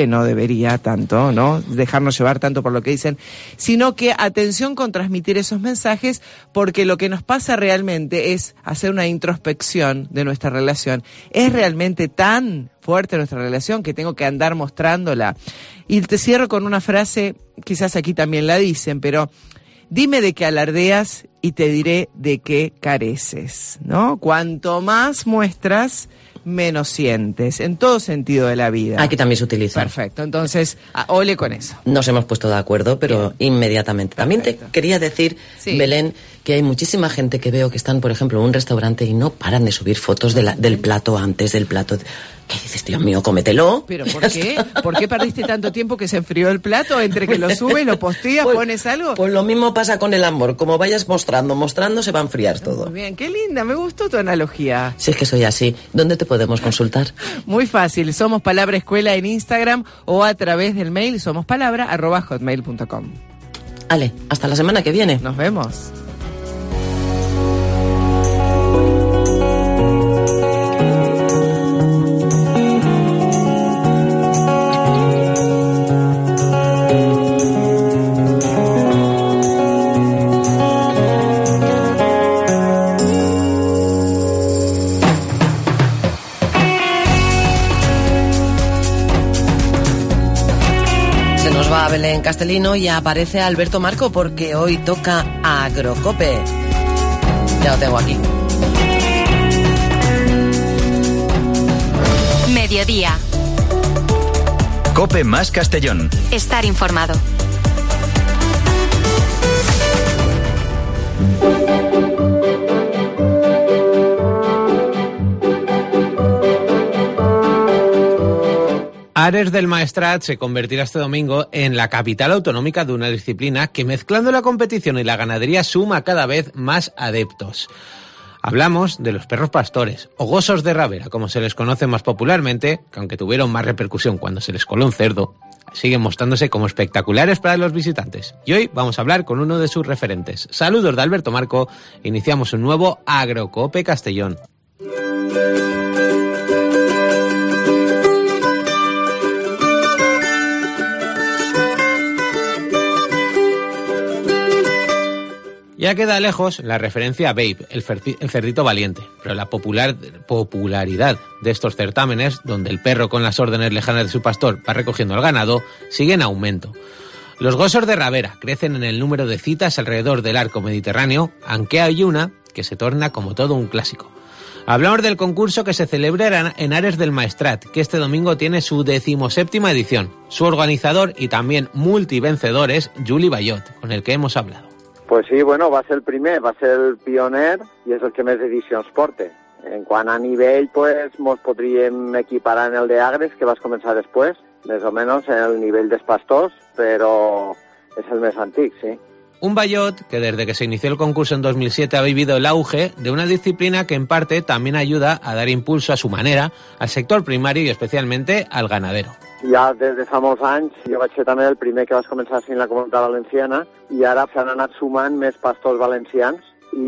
tanto, ¿no? Dejarnos llevar tanto por lo que dicen, sino que atención con transmitir esos mensajes, porque lo que nos pasa realmente es hacer una introspección de nuestra relación. ¿Es realmente tan fuerte nuestra relación que tengo que andar mostrándola? Y te cierro con una frase, quizás aquí también la dicen, pero dime de qué alardeas y te diré de qué careces, ¿no? Cuanto más muestras, menos sientes, en todo sentido de la vida. Aquí también se utiliza. Perfecto, entonces, ole con eso. Nos hemos puesto de acuerdo, pero bien, inmediatamente. También te quería decir, sí, Belén, que hay muchísima gente que veo que están, por ejemplo, en un restaurante y no paran de subir fotos del plato antes del plato. ¿Qué dices, Dios mío, cómetelo? ¿Pero por qué? ¿Por qué perdiste tanto tiempo que se enfrió el plato entre que lo subes, lo posteas, pones algo? Pues lo mismo pasa con el amor. Como vayas mostrando, se va a enfriar todo. Muy bien, qué linda, me gustó tu analogía. Si es que soy así. ¿Dónde te podemos consultar? Muy fácil, somos Palabra Escuela en Instagram o a través del mail somospalabra@hotmail.com. Ale, hasta la semana que viene. Nos vemos. Belén Castellino, y aparece Alberto Marco porque hoy toca Agrocope. Ya lo tengo aquí. Mediodía. Cope más Castellón. Estar informado. Ares del Maestrat se convertirá este domingo en la capital autonómica de una disciplina que, mezclando la competición y la ganadería, suma cada vez más adeptos. Hablamos de los perros pastores, o gossos de rabera, como se les conoce más popularmente, que aunque tuvieron más repercusión cuando se les coló un cerdo, siguen mostrándose como espectaculares para los visitantes. Y hoy vamos a hablar con uno de sus referentes. Saludos de Alberto Marco, iniciamos un nuevo Agrocope Castellón. Ya queda lejos la referencia a Babe, el cerdito valiente, pero la popularidad de estos certámenes, donde el perro con las órdenes lejanas de su pastor va recogiendo al ganado, sigue en aumento. Los gossos de rabera crecen en el número de citas alrededor del arco mediterráneo, aunque hay una que se torna como todo un clásico. Hablamos del concurso que se celebra en Ares del Maestrat, que este domingo tiene su 17ª edición. Su organizador y también multivencedor es Juli Bayot, con el que hemos hablado. Pues sí, bueno, va a ser el primer, va a ser el pioner i és el que més edicions porta. En quant a nivell, pues, mos podríem equiparar en el de Agres, que vas començar després, més o menys en el nivell dels pastors, però és el més antic, sí. Un Bayot que desde que se inició el concurso en 2007 ha vivido el auge de una disciplina que en parte también ayuda a dar impulso a su manera al sector primario i especialmente al ganadero. Ja des de fa molts anys, jo vaig ser també el primer que vas començar a ser en la Comunitat Valenciana i ara s'han anat sumant més pastors valencians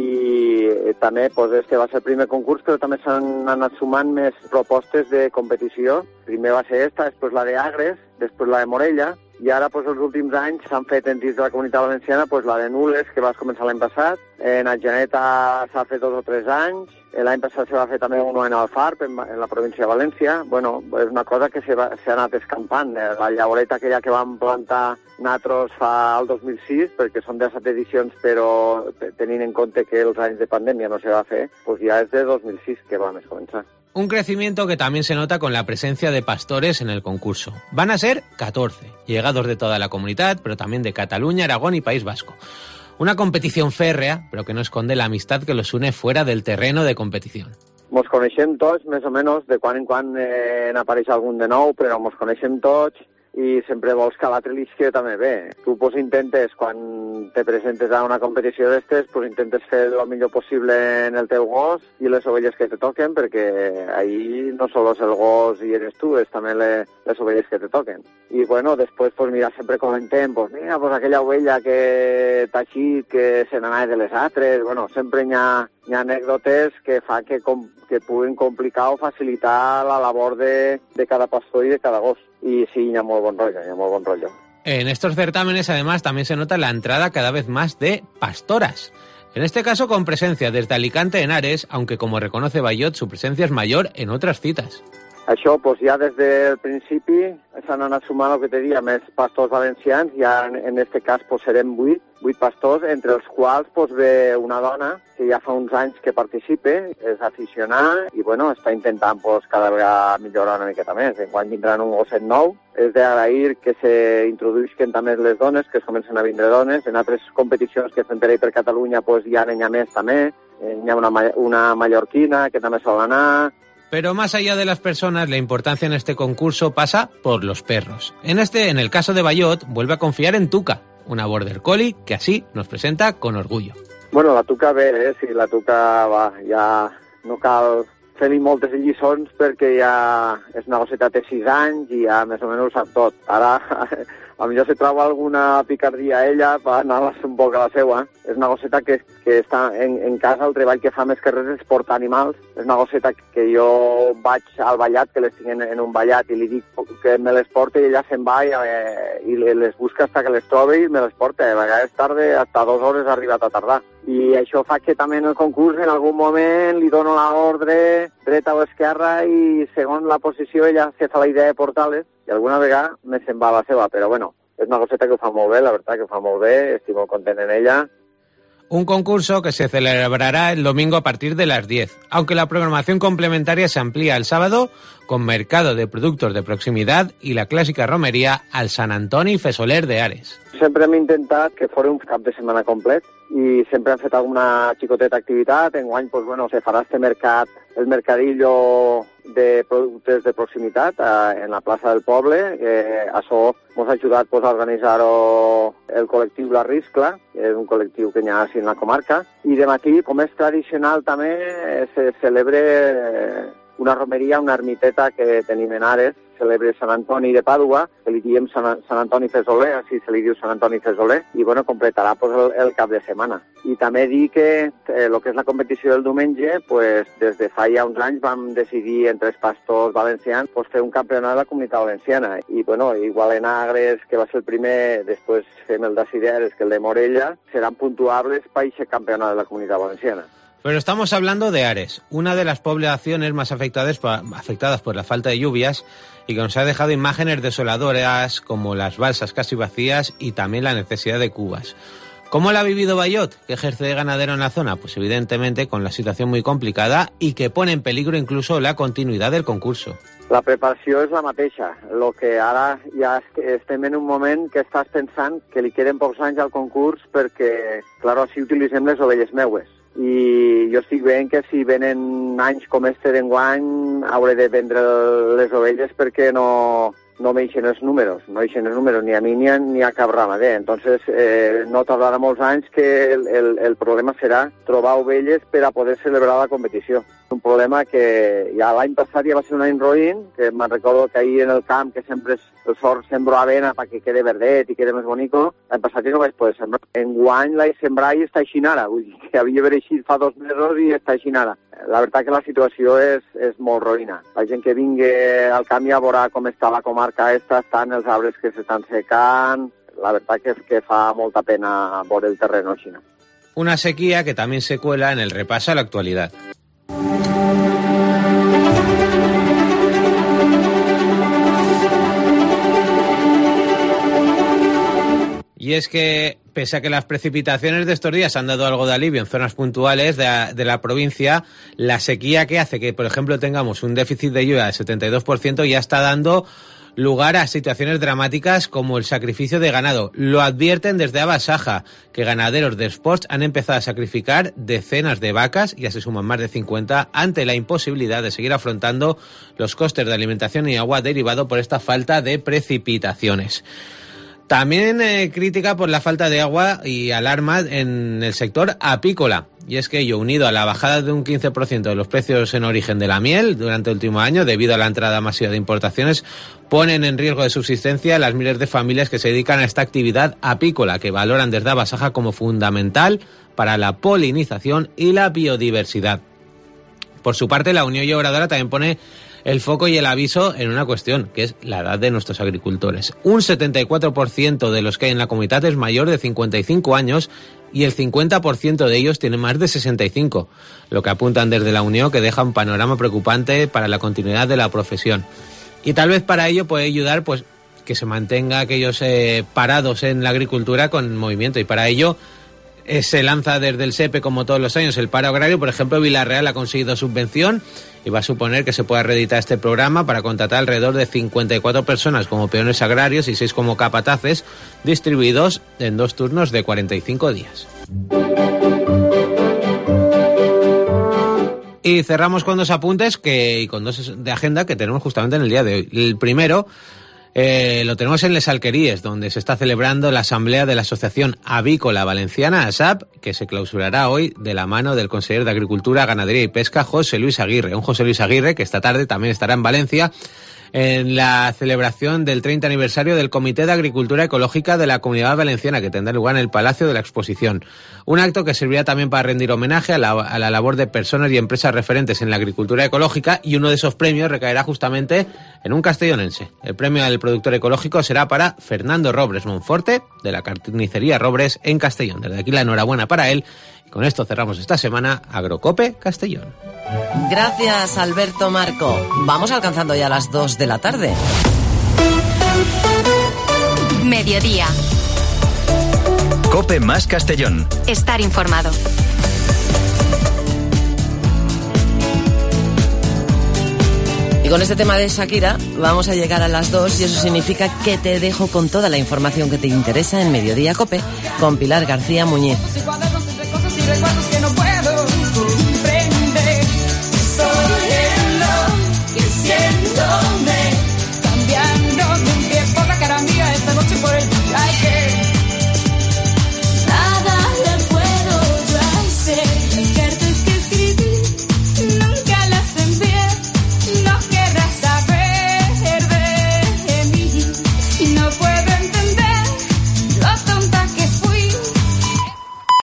i també este va ser el primer concurs, però també s'han anat sumant més propostes de competició. Primer va ser esta, després la d'Agres, després la de Morella, i ara els últims anys s'han fet dins de la Comunitat Valenciana la de Nules, que va començar l'any passat, en Atzeneta s'ha fet 2 o 3 anys, l'any passat se va fer també uno en Alfarb, en la província de València. Bueno, és una cosa que s'ha anat escampant. La llaureta aquella que vam plantar nosaltres fa el 2006, perquè són 17 edicions, però tenint en compte que els anys de pandèmia no se va fer, doncs ja és de 2006 que vam començar. Un crecimiento que también se nota con la presencia de pastores en el concurso. Van a ser 14, llegados de toda la comunidad, pero también de Cataluña, Aragón y País Vasco. Una competición férrea, pero que no esconde la amistad que los une fuera del terreno de competición. Mos coneixem tots, més o menys, de quan en quan n'apareix algun de nou, però mos coneixem tots i sempre vols que l'altre li isque també bé. Tu intentes, quan te presentes a una competició d'estes, intentes fer el millor possible en el teu gos i les ovelles que te toquen, perquè ahí no solo és el gos i eres tu, és també les ovelles que te toquen. I bueno, després, mira, sempre comentem, mira, aquella ovella que t'ha eixit, que se n'anava de les altres, bueno, sempre hi ha anècdotes que fa que puguin complicar o facilitar la labor de cada pastor i de cada gos. Y sí, hi ha molt bon rotllo, En estos certámenes, además, también se nota la entrada cada vez más de pastoras. En este caso, con presencia desde Alicante, Henares, aunque como reconoce Bayot, su presencia es mayor en otras citas. Això, ja des del principi s'han anat sumant, el que te dia, més pastors valencians. Ja en aquest cas serem 8 pastors, entre els quals ve una dona que ja fa uns anys que participa, és aficionada i bueno, està intentant cada vegada millorar una miqueta més. Enguany vindran un gosset nou. És d'agrair que s'introduïsquen també les dones, que es comencen a vindre dones. En altres competicions que fem per ahí per Catalunya ja n'hi ha més també. Hi ha una mallorquina que també sol anar. Pero más allá de las personas, la importancia en este concurso pasa por los perros. En el caso de Bayot, vuelve a confiar en Tuca, una border collie que así nos presenta con orgullo. Bueno, la Tuca bé, sí, la Tuca ja no cal fer-li moltes lliçons perquè ja és una gosseta de 6 anys i ja més o menys ho sap tot. Ara, potser se troba alguna picardia a ella per anar-la un poc a la seva. És una gosseta que està en casa, el treball que fa més que res és portar animals. És una gosseta que jo vaig al ballat, que les tinc en un ballat, i li dic que me les porta i ella se'n va i les busca fins que les trobi i me les porta. A vegades tarda, hasta 2 hores ha arribat a tardar. I això fa que també en el concurs en algun moment li dono l'ordre dreta o esquerra i segons la posició ella se fa la idea de portar-les i alguna vegada me se'n va a la seva, però bueno, és una gosseta que ho fa molt bé, la veritat que ho fa molt bé, estic molt content en ella. Un concurso que se celebrará el domingo a partir de las 10, aunque la programación complementaria se amplía el sábado con mercado de productos de proximidad y la clásica romería al Sant Antoni Fesoler de Ares. Sempre hem intentat que fos un cap de setmana complet i sempre hem fet alguna xicoteta activitat. Enguany, se farà este mercat, el mercadillo de productes de proximitat en la plaça del poble. Això ens ha ajudat a organitzar-ho el col·lectiu La Riscla, que és un col·lectiu que hi ha així en la comarca. I de matí, com és tradicional també, se celebra una romeria, una ermiteta que tenim en Ares, celebra Sant Antoni de Pàdua, que li diem Sant Antoni Fesoler, així se li diu Sant Antoni Fesoler, i completarà el cap de setmana. I també dir que el que és la competició del diumenge, des de fa ja uns anys vam decidir entre els pastors valencians fer un campionat de la Comunitat Valenciana. I igual en Agres, que va ser el primer, després fem el d'Asideres, que el de Morella, seran puntuables per aquest campionat de la Comunitat Valenciana. Pero estamos hablando de Ares, una de las poblaciones más afectadas por la falta de lluvias y que nos ha dejado imágenes desoladoras como las balsas casi vacías y también la necesidad de cubas. ¿Cómo la ha vivido Bayot, que ejerce de ganadero en la zona? Pues evidentemente con la situación muy complicada y que pone en peligro incluso la continuidad del concurso. La preparació és la mateixa, el que ara ja estem en un moment que estàs pensant que li queden pocs anys al concurs perquè, clar, així utilitzem les ovelles meues. I jo estic veient que si venen anys com este d'enguany hauré de vendre les ovelles perquè no no m'eixen els números ni a mi ni a cap ramader. Entonces no tardarà molts anys que el problema serà trobar ovelles per a poder celebrar la competició. Un problema que ja l'any passat ja va ser un any roïn, que me'n recordo que ahir en el camp, que sempre el sort sembro avena perquè quede verdet i quede més bonico, l'any passat ja no vaig poder sembrar. Enguany l'he sembrat i està així ara, vull dir que havia d'haver eixit fa 2 mesos i està així ara. La veritat que la situació és molt roïna. La gent que vingui al camp ja veurà com està la comarca esta, estan els arbres que s'estan secant. La veritat que és que fa molta pena veure el terreno així. Una sequía que también se cuela en el repaso a la actualidad. Y es que, pese a que las precipitaciones de estos días han dado algo de alivio en zonas puntuales de la provincia, la sequía que hace que, por ejemplo, tengamos un déficit de lluvia del 72% ya está dando lugar a situaciones dramáticas como el sacrificio de ganado. Lo advierten desde Abasaja, que ganaderos de Sports han empezado a sacrificar decenas de vacas, ya se suman más de 50, ante la imposibilidad de seguir afrontando los costes de alimentación y agua derivado por esta falta de precipitaciones. También crítica por la falta de agua y alarma en el sector apícola. Y es que ello, unido a la bajada de un 15% de los precios en origen de la miel durante el último año, debido a la entrada masiva de importaciones, ponen en riesgo de subsistencia a las miles de familias que se dedican a esta actividad apícola, que valoran desde Abasaja como fundamental para la polinización y la biodiversidad. Por su parte, la Unión Obradora también pone el foco y el aviso en una cuestión, que es la edad de nuestros agricultores. Un 74% de los que hay en la comunidad es mayor de 55 años y el 50% de ellos tiene más de 65, lo que apuntan desde la Unión que deja un panorama preocupante para la continuidad de la profesión. Y tal vez para ello puede ayudar pues que se mantenga aquellos parados en la agricultura con movimiento, y para ello se lanza desde el SEPE, como todos los años, el paro agrario. Por ejemplo, Villarreal ha conseguido subvención y va a suponer que se pueda reeditar este programa para contratar alrededor de 54 personas como peones agrarios y 6 como capataces, distribuidos en 2 turnos de 45 días. Y cerramos con 2 apuntes y con 2 de agenda que tenemos justamente en el día de hoy. El primero lo tenemos en Les Alqueries, donde se está celebrando la asamblea de la Asociación Avícola Valenciana, ASAP, que se clausurará hoy de la mano del consejero de Agricultura, Ganadería y Pesca, José Luis Aguirre. Un José Luis Aguirre que esta tarde también estará en Valencia en la celebración del 30 aniversario del Comité de Agricultura Ecológica de la Comunidad Valenciana, que tendrá lugar en el Palacio de la Exposición. Un acto que servirá también para rendir homenaje a la labor de personas y empresas referentes en la agricultura ecológica, y uno de esos premios recaerá justamente en un castellonense. El premio al productor ecológico será para Fernando Robres Monforte, de la carnicería Robres en Castellón. Desde aquí la enhorabuena para él. Y con esto cerramos esta semana Agrocope Castellón. Gracias, Alberto Marco. Vamos alcanzando ya las 2 de la tarde. Mediodía. Cope más Castellón. Estar informado. Y con este tema de Shakira vamos a llegar a las 2, y eso significa que te dejo con toda la información que te interesa en Mediodía Cope con Pilar García Muñiz. Recuerdos que no puedo